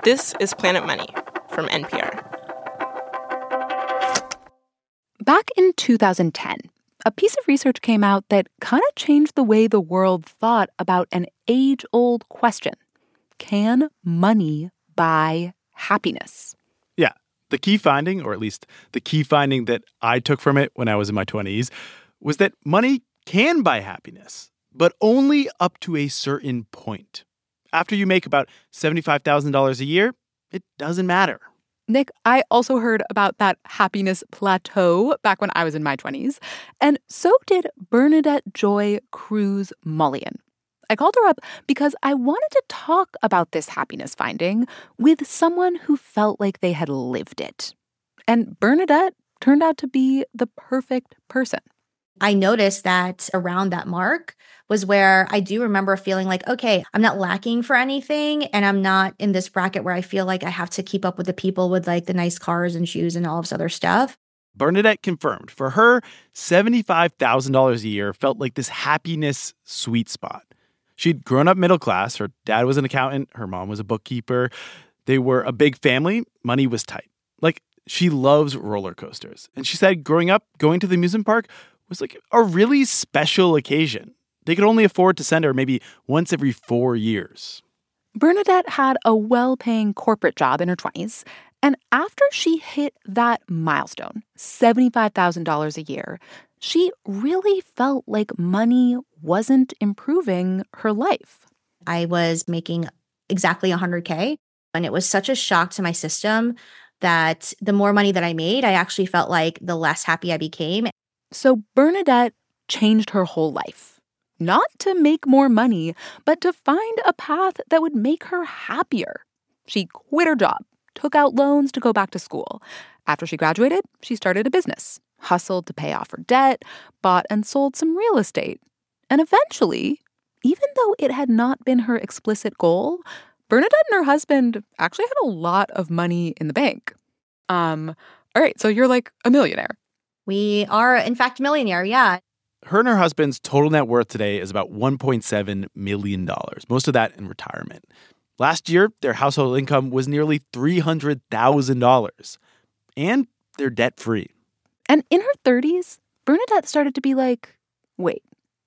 This is Planet Money from NPR. Back in 2010, a piece of research came out that kind of changed the way the world thought about an age-old question. Can money buy happiness? Yeah. The key finding, or at least the key finding that I took from it when I was in my 20s, was that money can buy happiness, but only up to a certain point. After you make about $75,000 a year, it doesn't matter. Nick, I also heard about that happiness plateau back when I was in my 20s, and so did Bernadette Joy Cruz Mullion. I called her up because I wanted to talk about this happiness finding with someone who felt like they had lived it. And Bernadette turned out to be the perfect person. I noticed that around that mark was where I do remember feeling like, okay, I'm not lacking for anything, and I'm not in this bracket where I feel like I have to keep up with the people with like the nice cars and shoes and all of this other stuff. Bernadette confirmed for her, $75,000 a year felt like this happiness sweet spot. She'd grown up middle class. Her dad was an accountant. Her mom was a bookkeeper. They were a big family. Money was tight. Like, she loves roller coasters. And she said growing up, going to the amusement park was like a really special occasion. They could only afford to send her maybe once every 4 years. Bernadette had a well-paying corporate job in her 20s, and after she hit that milestone, $75,000 a year, she really felt like money wasn't improving her life. I was making exactly $100K, and it was such a shock to my system that the more money that I made, I actually felt like the less happy I became. So Bernadette changed her whole life. Not to make more money, but to find a path that would make her happier. She quit her job, took out loans to go back to school. After she graduated, she started a business, hustled to pay off her debt, bought and sold some real estate. And eventually, even though it had not been her explicit goal, Bernadette and her husband actually had a lot of money in the bank. All right, so you're like a millionaire. We are, in fact, a millionaire, yeah. Her and her husband's total net worth today is about $1.7 million, most of that in retirement. Last year, their household income was nearly $300,000, and they're debt-free. And in her 30s, Bernadette started to be like, wait,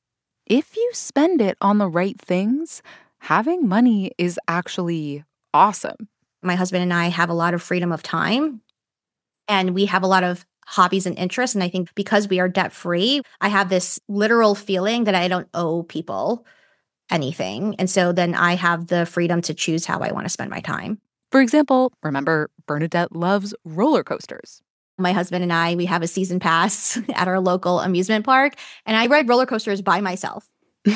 if you spend it on the right things, having money is actually awesome. My husband and I have a lot of freedom of time, and we have a lot of hobbies and interests. And I think because we are debt-free, I have this literal feeling that I don't owe people anything. And so then I have the freedom to choose how I want to spend my time. For example, remember, Bernadette loves roller coasters. My husband and I, we have a season pass at our local amusement park, and I ride roller coasters by myself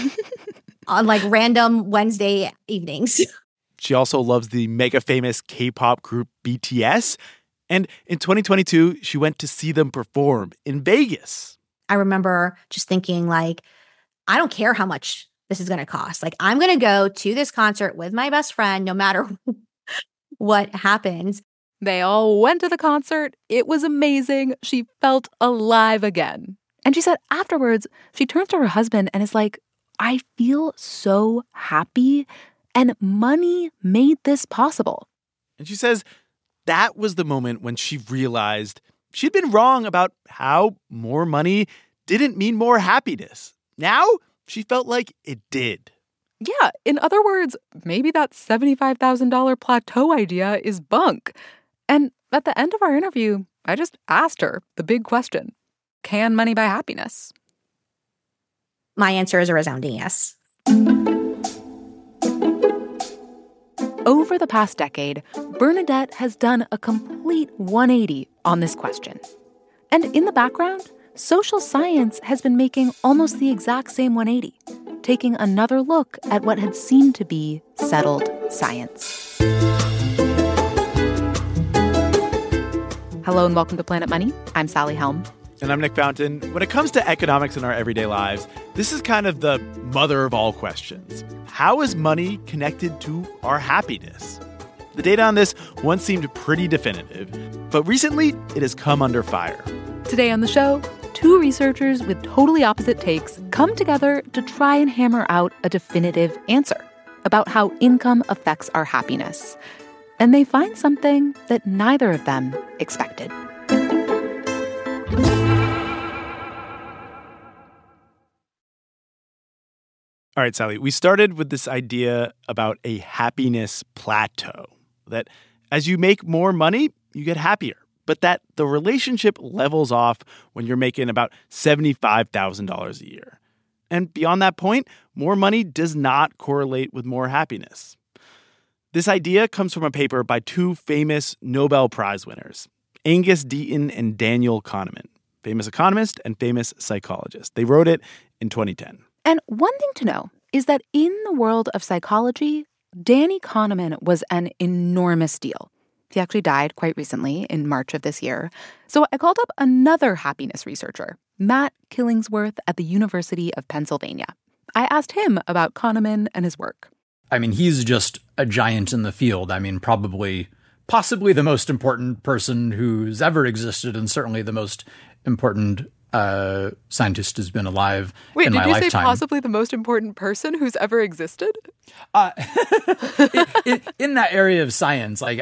on like random Wednesday evenings. She also loves the mega famous K-pop group BTS. And in 2022, she went to see them perform in Vegas. I remember just thinking like, I don't care how much this is going to cost. Like, I'm going to go to this concert with my best friend, no matter what happens. They all went to the concert. It was amazing. She felt alive again. And she said afterwards, she turns to her husband and is like, I feel so happy, and money made this possible. And she says that was the moment when she realized she'd been wrong about how more money didn't mean more happiness. Now she felt like it did. Yeah, in other words, maybe that $75,000 plateau idea is bunk. And at the end of our interview, I just asked her the big question. Can money buy happiness? My answer is a resounding yes. Over the past decade, Bernadette has done a complete 180 on this question. And in the background, social science has been making almost the exact same 180, taking another look at what had seemed to be settled science. Hello and welcome to Planet Money. I'm Sally Helm. And I'm Nick Fountain. When it comes to economics in our everyday lives, this is kind of the mother of all questions. How is money connected to our happiness? The data on this once seemed pretty definitive, but recently it has come under fire. Today on the show, two researchers with totally opposite takes come together to try and hammer out a definitive answer about how income affects our happiness. And they find something that neither of them expected. All right, Sally, we started with this idea about a happiness plateau, that as you make more money, you get happier, but that the relationship levels off when you're making about $75,000 a year. And beyond that point, more money does not correlate with more happiness. This idea comes from a paper by two famous Nobel Prize winners, Angus Deaton and Daniel Kahneman, famous economist and famous psychologist. They wrote it in 2010. And one thing to know is that in the world of psychology, Danny Kahneman was an enormous deal. He actually died quite recently in March of this year. So I called up another happiness researcher, Matt Killingsworth at the University of Pennsylvania. I asked him about Kahneman and his work. I mean, he's just a giant in the field. I mean, possibly the most important person who's ever existed, and certainly the most important scientist who's been alive in my lifetime. Wait, did you say possibly the most important person who's ever existed? In that area of science, like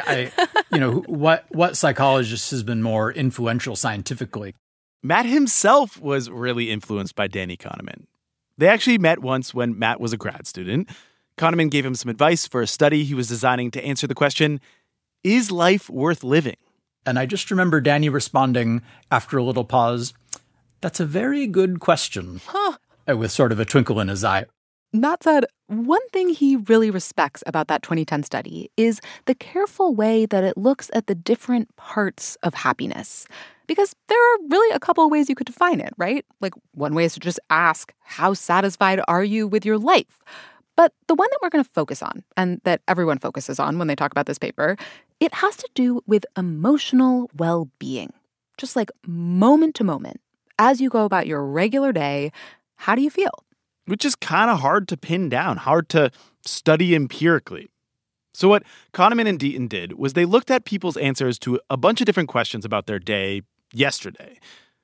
what psychologist has been more influential scientifically? Matt himself was really influenced by Danny Kahneman. They actually met once when Matt was a grad student. Kahneman gave him some advice for a study he was designing to answer the question, is life worth living? And I just remember Danny responding after a little pause, that's a very good question, with sort of a twinkle in his eye. Matt said one thing he really respects about that 2010 study is the careful way that it looks at the different parts of happiness. Because there are really a couple of ways you could define it, right? Like one way is to just ask, how satisfied are you with your life? But the one that we're going to focus on, and that everyone focuses on when they talk about this paper, it has to do with emotional well-being. Just like moment to moment, as you go about your regular day, how do you feel? Which is kind of hard to pin down, hard to study empirically. So what Kahneman and Deaton did was they looked at people's answers to a bunch of different questions about their day yesterday.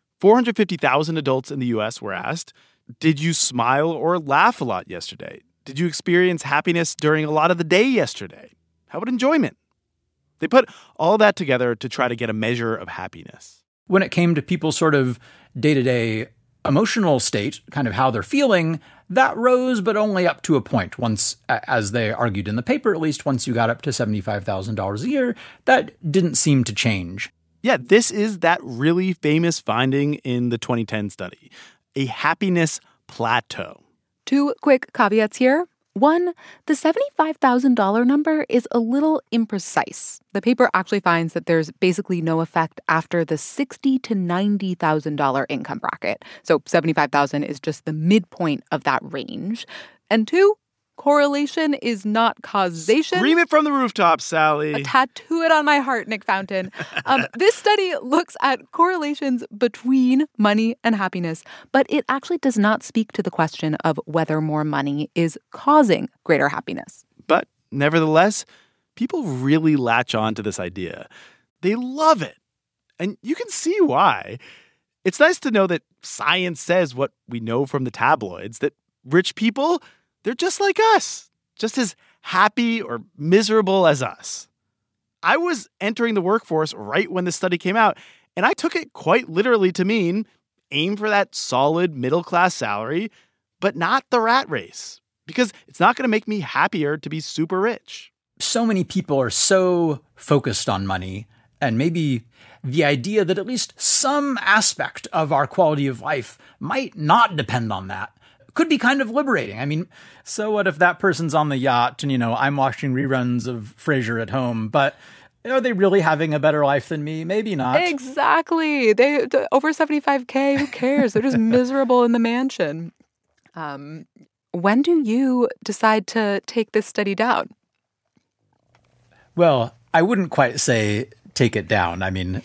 450,000 adults in the U.S. were asked, did you smile or laugh a lot yesterday? Did you experience happiness during a lot of the day yesterday? How about enjoyment? They put all that together to try to get a measure of happiness. When it came to people's sort of day-to-day emotional state, kind of how they're feeling, that rose, but only up to a point. Once, as they argued in the paper, at least once you got up to $75,000 a year, that didn't seem to change. Yeah, this is that really famous finding in the 2010 study, a happiness plateau. Two quick caveats here. One, the $75,000 number is a little imprecise. The paper actually finds that there's basically no effect after the $60,000 to $90,000 income bracket. So $75,000 is just the midpoint of that range. And two, correlation is not causation. Scream it from the rooftops, Sally. Tattoo it on my heart, Nick Fountain. This study looks at correlations between money and happiness, but it actually does not speak to the question of whether more money is causing greater happiness. But nevertheless, people really latch on to this idea. They love it. And you can see why. It's nice to know that science says what we know from the tabloids, that rich people, they're just like us, just as happy or miserable as us. I was entering the workforce right when this study came out, and I took it quite literally to mean aim for that solid middle-class salary, but not the rat race, because it's not going to make me happier to be super rich. So many people are so focused on money, and maybe the idea that at least some aspect of our quality of life might not depend on that could be kind of liberating. I mean, so what if that person's on the yacht and, I'm watching reruns of Frasier at home, but are they really having a better life than me? Maybe not. Exactly. They over $75K, who cares? They're just miserable in the mansion. When do you decide to take this study down? Well, I wouldn't quite say take it down. I mean,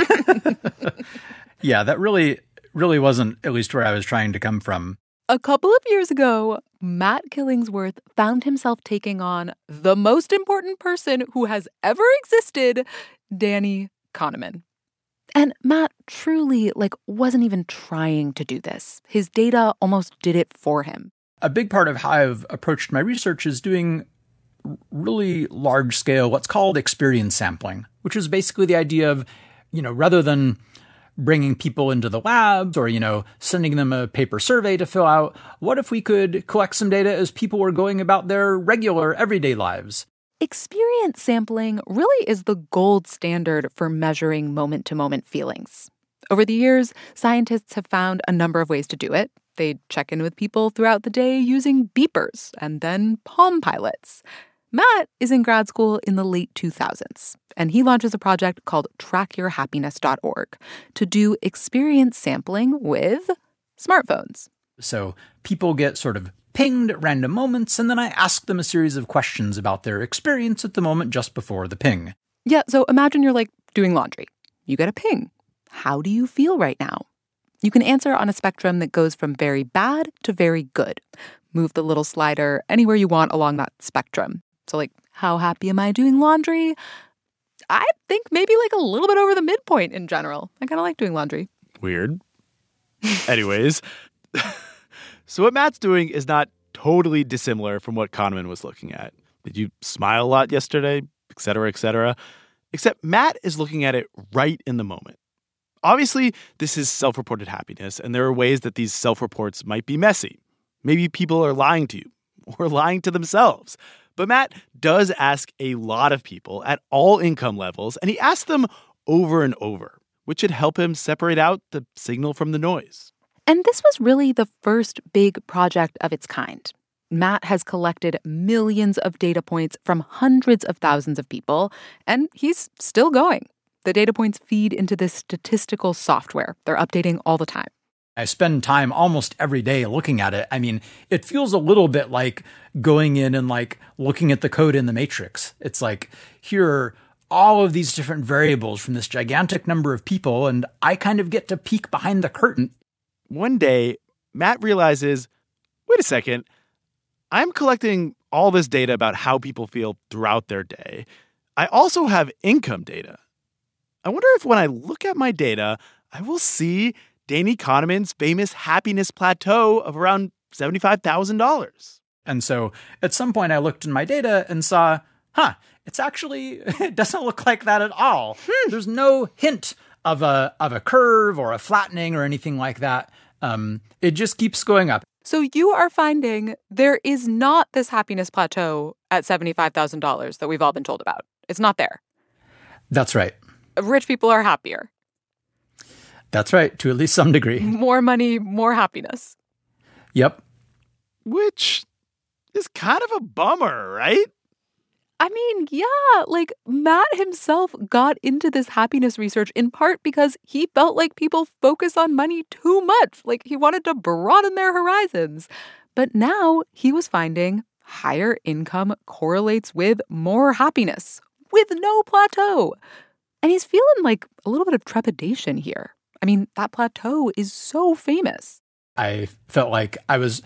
yeah, that really wasn't at least where I was trying to come from. A couple of years ago, Matt Killingsworth found himself taking on the most important person who has ever existed, Danny Kahneman. And Matt truly, wasn't even trying to do this. His data almost did it for him. A big part of how I've approached my research is doing really large scale, what's called experience sampling, which is basically the idea of, rather than bringing people into the labs or, sending them a paper survey to fill out, what if we could collect some data as people were going about their regular everyday lives? Experience sampling really is the gold standard for measuring moment-to-moment feelings. Over the years, scientists have found a number of ways to do it. They check in with people throughout the day using beepers and then Palm Pilots. Matt is in grad school in the late 2000s, and he launches a project called trackyourhappiness.org to do experience sampling with smartphones. So people get sort of pinged at random moments, and then I ask them a series of questions about their experience at the moment just before the ping. Yeah, so imagine you're doing laundry. You get a ping. How do you feel right now? You can answer on a spectrum that goes from very bad to very good. Move the little slider anywhere you want along that spectrum. So how happy am I doing laundry? I think maybe a little bit over the midpoint in general. I kind of like doing laundry. Weird. Anyways, so what Matt's doing is not totally dissimilar from what Kahneman was looking at. Did you smile a lot yesterday? Et cetera, et cetera. Except Matt is looking at it right in the moment. Obviously, this is self-reported happiness, and there are ways that these self-reports might be messy. Maybe people are lying to you or lying to themselves. But Matt does ask a lot of people at all income levels, and he asks them over and over, which should help him separate out the signal from the noise. And this was really the first big project of its kind. Matt has collected millions of data points from hundreds of thousands of people, and he's still going. The data points feed into this statistical software. They're updating all the time. I spend time almost every day looking at it. I mean, it feels a little bit like going in and looking at the code in the Matrix. It's here are all of these different variables from this gigantic number of people, and I kind of get to peek behind the curtain. One day, Matt realizes, wait a second, I'm collecting all this data about how people feel throughout their day. I also have income data. I wonder if when I look at my data, I will see Danny Kahneman's famous happiness plateau of around $75,000. And so at some point I looked in my data and saw, it doesn't look like that at all. There's no hint of a curve or a flattening or anything like that. It just keeps going up. So you are finding there is not this happiness plateau at $75,000 that we've all been told about. It's not there. That's right. Rich people are happier. That's right, to at least some degree. More money, more happiness. Yep. Which is kind of a bummer, right? I mean, yeah, Matt himself got into this happiness research in part because he felt like people focus on money too much. He wanted to broaden their horizons. But now he was finding higher income correlates with more happiness, with no plateau. And he's feeling a little bit of trepidation here. I mean, that plateau is so famous. I felt like I was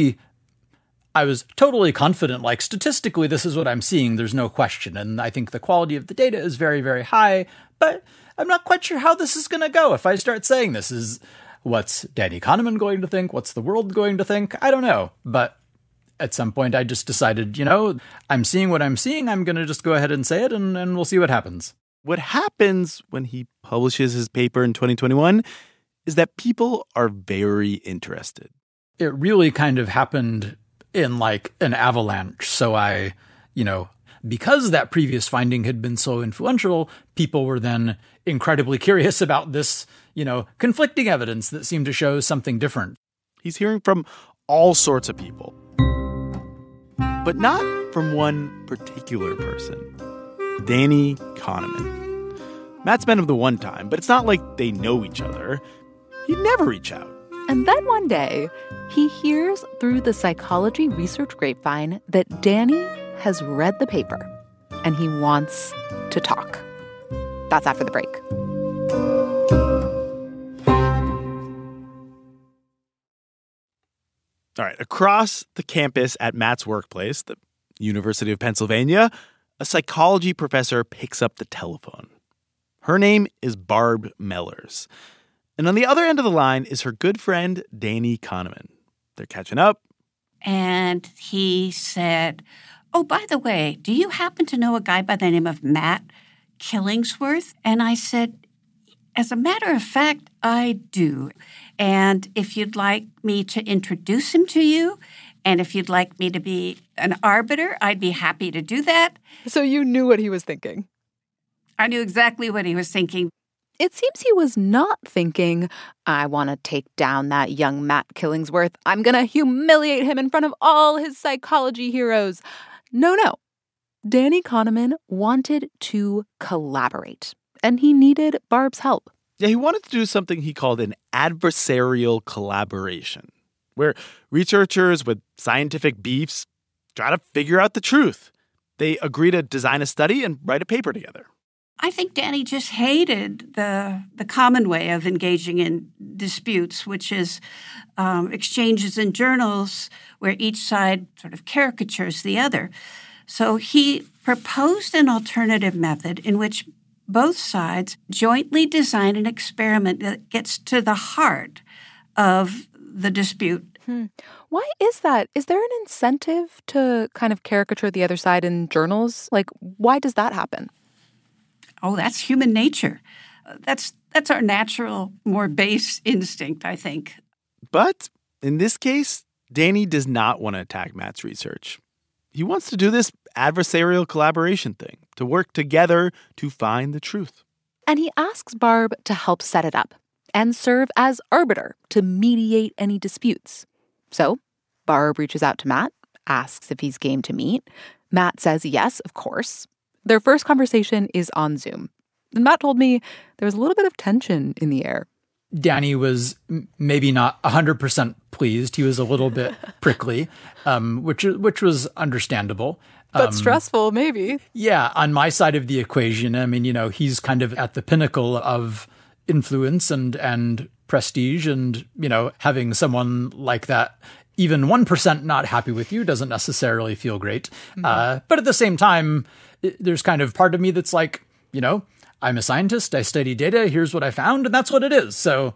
totally confident, statistically, this is what I'm seeing. There's no question. And I think the quality of the data is very, very high. But I'm not quite sure how this is going to go. If I start saying this is what's Danny Kahneman going to think? What's the world going to think? I don't know. But at some point, I just decided, I'm seeing what I'm seeing. I'm going to just go ahead and say it, and we'll see what happens. What happens when he publishes his paper in 2021 is that people are very interested. It really kind of happened in an avalanche. So I, because that previous finding had been so influential, people were then incredibly curious about this, conflicting evidence that seemed to show something different. He's hearing from all sorts of people, but not from one particular person. Danny Kahneman. Matt's met him the one time, but it's not like they know each other. He'd never reach out. And then one day, he hears through the psychology research grapevine that Danny has read the paper, and he wants to talk. That's after the break. All right, across the campus at Matt's workplace, the University of Pennsylvania, a psychology professor picks up the telephone. Her name is Barb Mellers. And on the other end of the line is her good friend, Danny Kahneman. They're catching up. And he said, "Oh, by the way, do you happen to know a guy by the name of Matt Killingsworth?" And I said, "As a matter of fact, I do. And if you'd like me to introduce him to you, and if you'd like me to be an arbiter, I'd be happy to do that." So you knew what he was thinking. I knew exactly what he was thinking. It seems he was not thinking, I want to take down that young Matt Killingsworth. I'm going to humiliate him in front of all his psychology heroes. No. Danny Kahneman wanted to collaborate, and he needed Barb's help. Yeah, he wanted to do something he called an adversarial collaboration, where researchers with scientific beefs try to figure out the truth. They agree to design a study and write a paper together. I think Danny just hated the common way of engaging in disputes, which is exchanges in journals where each side sort of caricatures the other. So he proposed an alternative method in which both sides jointly design an experiment that gets to the heart of the dispute. Why is that? Is there an incentive to kind of caricature the other side in journals? Like, why does that happen? Oh, that's human nature. That's our natural, more base instinct, I think. But in this case, Danny does not want to attack Matt's research. He wants to do this adversarial collaboration thing, to work together to find the truth. And he asks Barb to help set it up and serve as arbiter to mediate any disputes. So Barb reaches out to Matt, asks if he's game to meet. Matt says yes, of course. Their first conversation is on Zoom. And Matt told me there was a little bit of tension in the air. Danny was maybe not 100% pleased. He was a little bit prickly, which was understandable. But stressful, maybe. Yeah, on my side of the equation, I mean, he's kind of at the pinnacle of influence and prestige, and, having someone like that, even 1% not happy with you doesn't necessarily feel great. Mm-hmm. But at the same time, there's kind of part of me that's like, I'm a scientist, I study data, here's what I found, and that's what it is. So,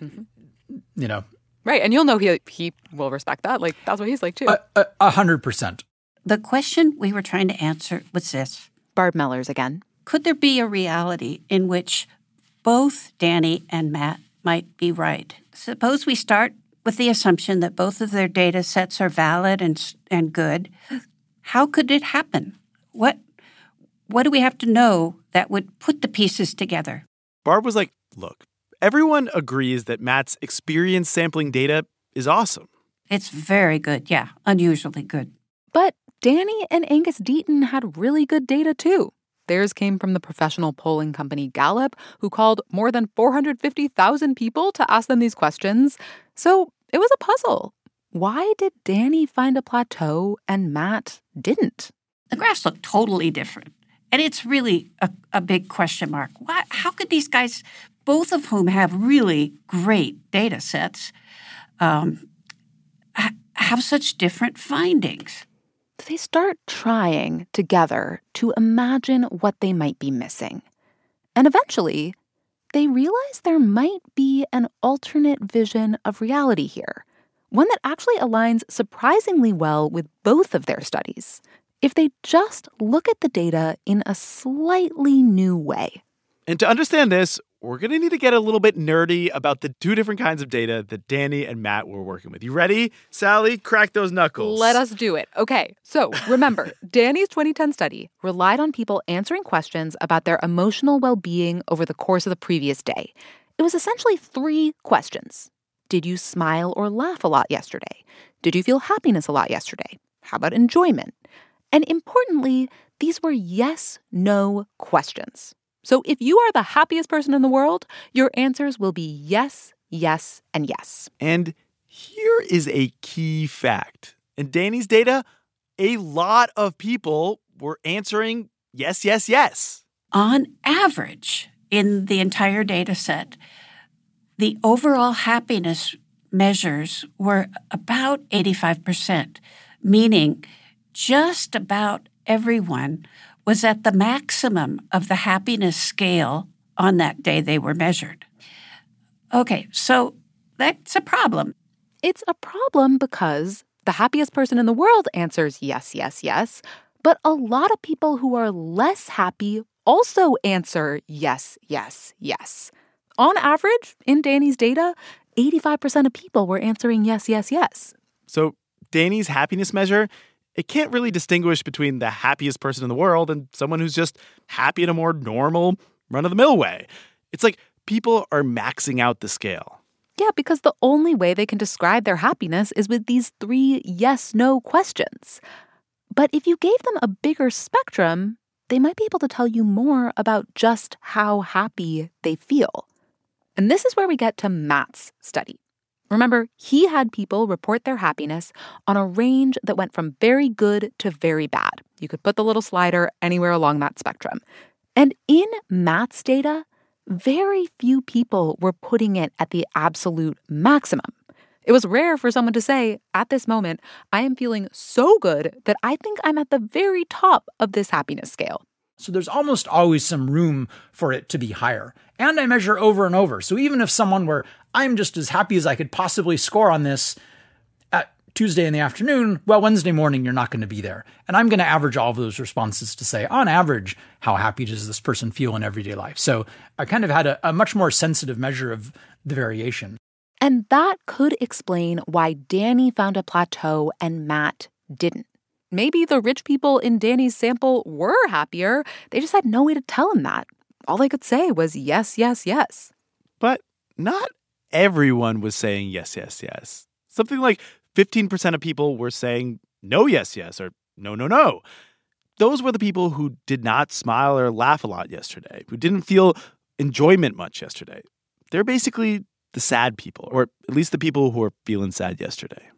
Right, and you'll know he will respect that. Like, that's what he's like, too. 100%. The question we were trying to answer was this. Barb Mellers again. Could there be a reality in which both Danny and Matt might be right? Suppose we start with the assumption that both of their data sets are valid and good. How could it happen? What do we have to know that would put the pieces together? Barb was like, look, everyone agrees that Matt's experience sampling data is awesome. It's very good, yeah, unusually good. But Danny and Angus Deaton had really good data, too. Theirs came from the professional polling company Gallup, who called more than 450,000 people to ask them these questions. So it was a puzzle. Why did Danny find a plateau and Matt didn't? The graphs look totally different. And it's really a big question mark. How could these guys, both of whom have really great data sets, have such different findings? They start trying together to imagine what they might be missing. And eventually, they realize there might be an alternate vision of reality here, one that actually aligns surprisingly well with both of their studies, if they just look at the data in a slightly new way. And to understand this, we're going to need to get a little bit nerdy about the two different kinds of data that Danny and Matt were working with. You ready, Sally? Crack those knuckles. Let us do it. Okay, so remember, Danny's 2010 study relied on people answering questions about their emotional well-being over the course of the previous day. It was essentially 3 questions. Did you smile or laugh a lot yesterday? Did you feel happiness a lot yesterday? How about enjoyment? And importantly, these were yes-no questions. So if you are the happiest person in the world, your answers will be yes, yes, and yes. And here is a key fact. In Danny's data, a lot of people were answering yes, yes, yes. On average, in the entire data set, the overall happiness measures were about 85%, meaning just about everyone was at the maximum of the happiness scale on that day they were measured. Okay, so that's a problem. It's a problem because the happiest person in the world answers yes, yes, yes, But a lot of people who are less happy also answer yes, yes, yes. On average, in Danny's data, 85% of people were answering yes, yes, yes. So Danny's happiness measure, it can't really distinguish between the happiest person in the world and someone who's just happy in a more normal, run-of-the-mill way. It's like people are maxing out the scale. Yeah, because the only way they can describe their happiness is with these 3 yes-no questions. But if you gave them a bigger spectrum, they might be able to tell you more about just how happy they feel. And this is where we get to Matt's study. Remember, he had people report their happiness on a range that went from very good to very bad. You could put the little slider anywhere along that spectrum. And in Matt's data, very few people were putting it at the absolute maximum. It was rare for someone to say, at this moment, I am feeling so good that I think I'm at the very top of this happiness scale. So there's almost always some room for it to be higher. And I measure over and over. So even if someone were, I'm just as happy as I could possibly score on this at Tuesday in the afternoon, well, Wednesday morning, you're not going to be there. And I'm going to average all of those responses to say, on average, how happy does this person feel in everyday life? So I kind of had a much more sensitive measure of the variation. And that could explain why Danny found a plateau and Matt didn't. Maybe the rich people in Danny's sample were happier. They just had no way to tell him that. All they could say was yes, yes, yes. But not everyone was saying yes, yes, yes. Something like 15% of people were saying no, yes, yes, or no, no, no. Those were the people who did not smile or laugh a lot yesterday, who didn't feel enjoyment much yesterday. They're basically the sad people, or at least the people who were feeling sad yesterday.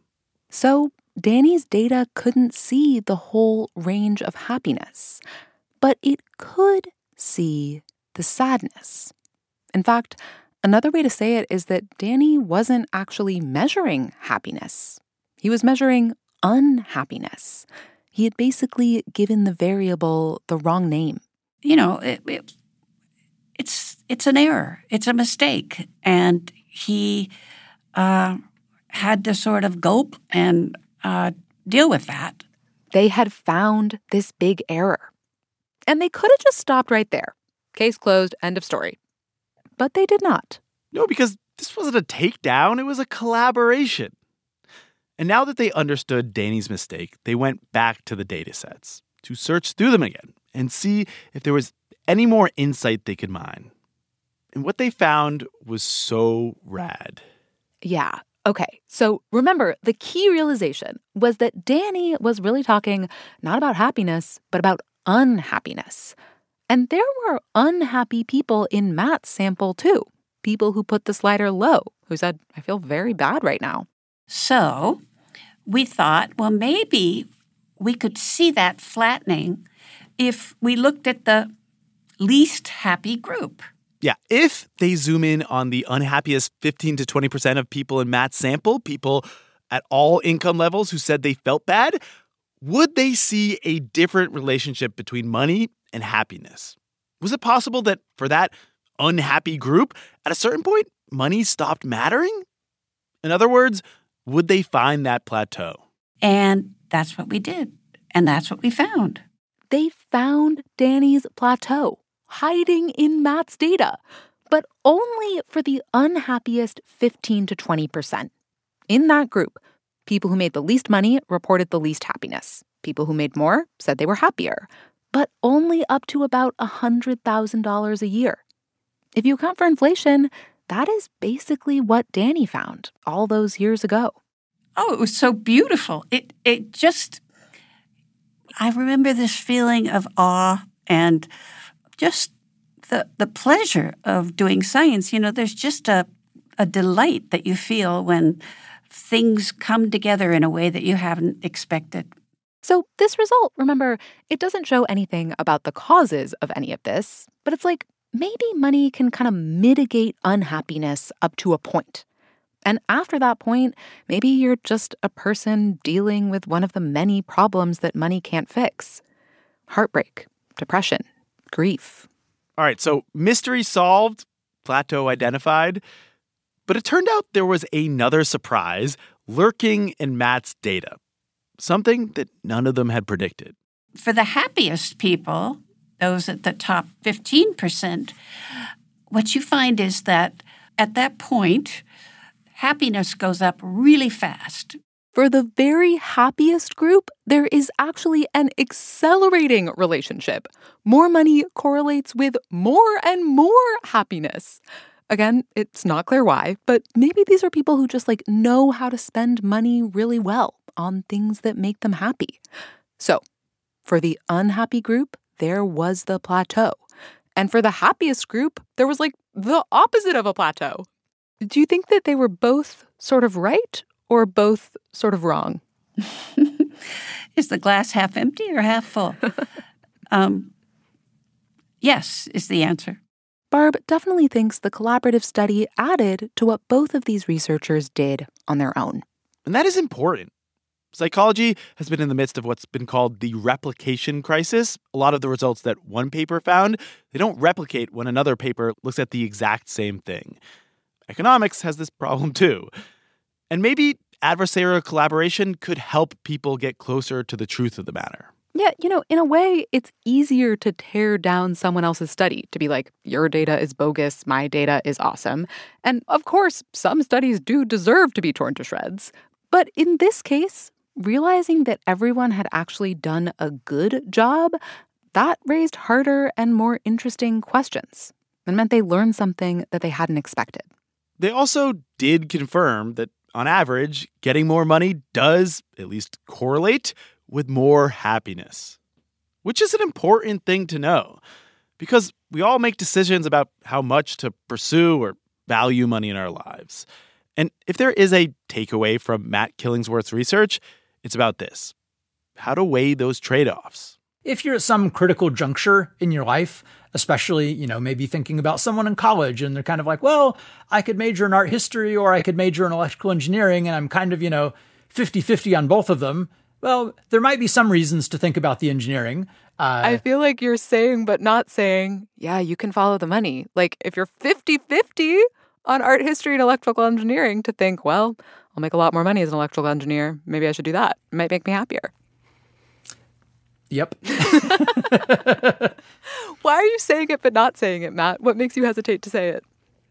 So Danny's data couldn't see the whole range of happiness, but it could see the sadness. In fact, another way to say it is that Danny wasn't actually measuring happiness. He was measuring unhappiness. He had basically given the variable the wrong name. You know, it's an error. It's a mistake. And he had to sort of gulp and deal with that. They had found this big error. And they could have just stopped right there. Case closed, end of story. But they did not. No, because this wasn't a takedown, it was a collaboration. And now that they understood Danny's mistake, they went back to the data sets to search through them again and see if there was any more insight they could mine. And what they found was so rad. Yeah. Okay, so remember, the key realization was that Danny was really talking not about happiness, but about unhappiness. And there were unhappy people in Matt's sample, too. People who put the slider low, who said, I feel very bad right now. So we thought, well, maybe we could see that flattening if we looked at the least happy group. Yeah, if they zoom in on the unhappiest 15 to 20% of people in Matt's sample, people at all income levels who said they felt bad, would they see a different relationship between money and happiness? Was it possible that for that unhappy group, at a certain point, money stopped mattering? In other words, would they find that plateau? And that's what we did. And that's what we found. They found Danny's plateau, hiding in Matt's data, but only for the unhappiest 15 to 20%. In that group, people who made the least money reported the least happiness. People who made more said they were happier, but only up to about $100,000 a year. If you account for inflation, that is basically what Danny found all those years ago. Oh, it was so beautiful. It just, I remember this feeling of awe and just the pleasure of doing science. You know, there's just a delight that you feel when things come together in a way that you haven't expected. So this result, remember, it doesn't show anything about the causes of any of this, but it's like maybe money can kind of mitigate unhappiness up to a point. And after that point, maybe you're just a person dealing with one of the many problems that money can't fix. Heartbreak, depression, grief. All right, so mystery solved, plateau identified. But it turned out there was another surprise lurking in Matt's data. Something that none of them had predicted. For the happiest people, those at the top 15%, what you find is that at that point, happiness goes up really fast. For the very happiest group, there is actually an accelerating relationship. More money correlates with more and more happiness. Again, it's not clear why, but maybe these are people who just know how to spend money really well on things that make them happy. So, for the unhappy group, there was the plateau. And for the happiest group, there was the opposite of a plateau. Do you think that they were both sort of right or both sort of wrong? Is the glass half empty or half full? Yes, is the answer. Barb definitely thinks the collaborative study added to what both of these researchers did on their own. And that is important. Psychology has been in the midst of what's been called the replication crisis. A lot of the results that one paper found, they don't replicate when another paper looks at the exact same thing. Economics has this problem too. And maybe adversarial collaboration could help people get closer to the truth of the matter. Yeah, in a way, it's easier to tear down someone else's study, to be like, your data is bogus, my data is awesome. And of course, some studies do deserve to be torn to shreds. But in this case, realizing that everyone had actually done a good job, that raised harder and more interesting questions and meant they learned something that they hadn't expected. They also did confirm that, on average, getting more money does at least correlate with more happiness, which is an important thing to know because we all make decisions about how much to pursue or value money in our lives. And if there is a takeaway from Matt Killingsworth's research, it's about this: how to weigh those trade-offs. If you're at some critical juncture in your life, especially, maybe thinking about someone in college and they're kind of like, well, I could major in art history or I could major in electrical engineering and I'm kind of, 50-50 on both of them. Well, there might be some reasons to think about the engineering. I feel like you're saying but not saying, yeah, you can follow the money. If you're 50-50 on art history and electrical engineering, to think, well, I'll make a lot more money as an electrical engineer. Maybe I should do that. It might make me happier. Yep. Why are you saying it but not saying it, Matt? What makes you hesitate to say it?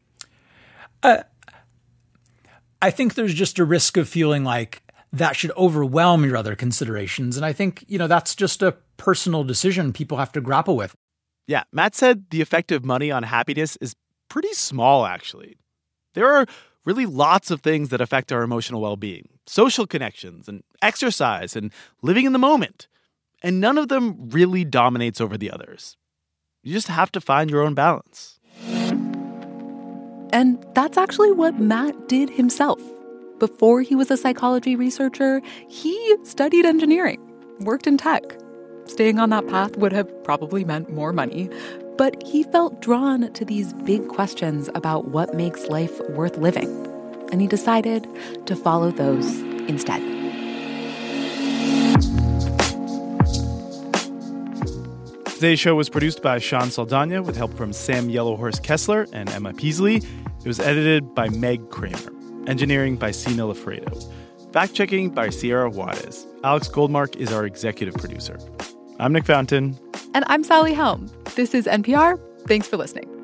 I think there's just a risk of feeling like that should overwhelm your other considerations. And I think, that's just a personal decision people have to grapple with. Yeah, Matt said the effect of money on happiness is pretty small, actually. There are really lots of things that affect our emotional well-being. Social connections and exercise and living in the moment. And none of them really dominates over the others. You just have to find your own balance. And that's actually what Matt did himself. Before he was a psychology researcher, he studied engineering, worked in tech. Staying on that path would have probably meant more money, but he felt drawn to these big questions about what makes life worth living, and he decided to follow those instead. Today's show was produced by Sean Saldana with help from Sam Yellowhorse Kessler and Emma Peasley. It was edited by Meg Kramer. Engineering by Sina Lafredo. Fact-checking by Sierra Juarez. Alex Goldmark is our executive producer. I'm Nick Fountain. And I'm Sally Helm. This is NPR. Thanks for listening.